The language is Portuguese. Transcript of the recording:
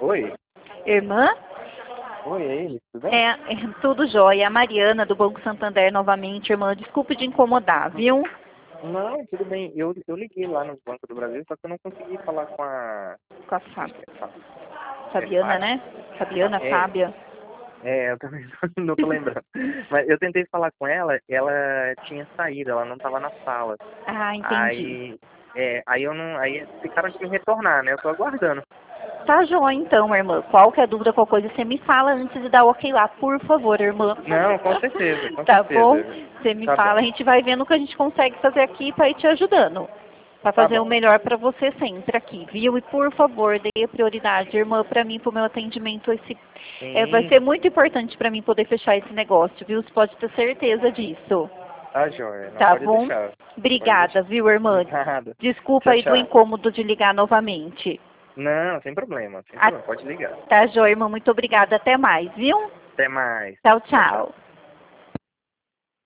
Oi? Irmã? Oi, é ele, tudo bem? Tudo jóia. A Mariana, do Banco Santander, novamente, irmã. Desculpe de incomodar, viu? Não, tudo bem. Eu liguei lá no Banco do Brasil, só que eu não consegui falar com a... Com a Fabiana, Fábio? né? Fabiana, É, Fábia. eu também não tô lembrando. Mas eu tentei falar com ela, ela tinha saído, ela não estava na sala. Ah, entendi. Aí eu não... Aí ficaram de me retornar, né? Eu tô aguardando. Tá jóia, então, irmã. Qualquer dúvida, qualquer coisa, você me fala antes de dar o ok lá, por favor, irmã. Não, com certeza, com Tá bom? certeza. Você me Tá bom, fala, a gente vai vendo o que a gente consegue fazer aqui para ir te ajudando. Para tá fazer o bom. melhor para você sempre aqui, viu? E por favor, dê prioridade, irmã, para mim, para o meu atendimento. Vai Sim, ser muito importante para mim poder fechar esse negócio, viu? Você pode ter certeza disso. tá joia. Não, Tá pode bom? deixar. Pode Obrigada, deixar. viu, irmã? Nada. Desculpa Tchau, aí do tchau. incômodo de ligar novamente. Não, sem problema, sem Ah, problema. Pode ligar. tá, joia, irmã. Muito obrigada. Até mais, viu? Até mais. Tchau, Tchau, tchau. tchau.